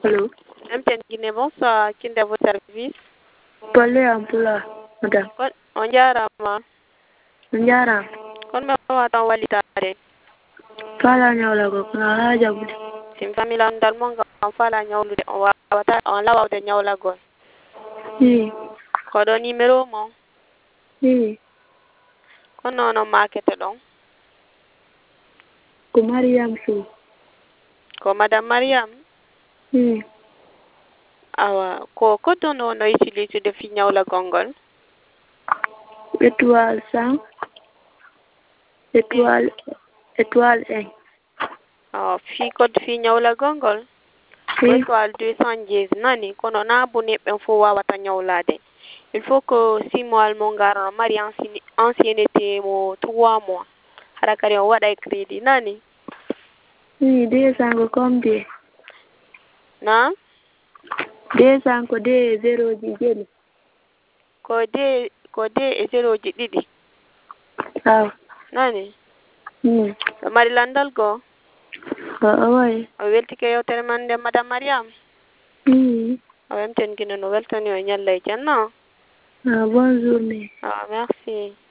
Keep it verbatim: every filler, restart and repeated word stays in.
Allô? M T N Guinée, bonsoir. Qui est à votre service? Parlez en pula, madame. On jarama. On jarama. Kon ma watan walitare. Fala nyawla ko kuna haja bude. Sim famila ndal mo ngam fala nyawlude on wawata on lawawde nyawla gon. Oui. Ko do numéro mo? Oui. Ko nono makete don. Ko Mariam Sow. Ko Madame Mariam? Oui. Awa ko ko to no no utilise de fi nyawla gongol? Étoile cent. Étoile étoile un. Ah, fi code fi nyawla gongol? Oui. Étoile deux cent dix nani kono na bone ben fo wawata nyawlade. Il faut que six mois mo ngaro mari ancienneté mo trois mois. Hara kari on wada crédit nani? Oui, deux cents ko combien? Na? deux cents ko de zéro ji jeli. Ko de ko de e zero ji didi. Aw. Nani? Hmm. Mari landal go? Oh, oui. O welti ke yotere mande Madame Mariam? Hmm. O M T N Guinée no weltani o nyalla e janna. Ah, bonne journée. Ah, merci.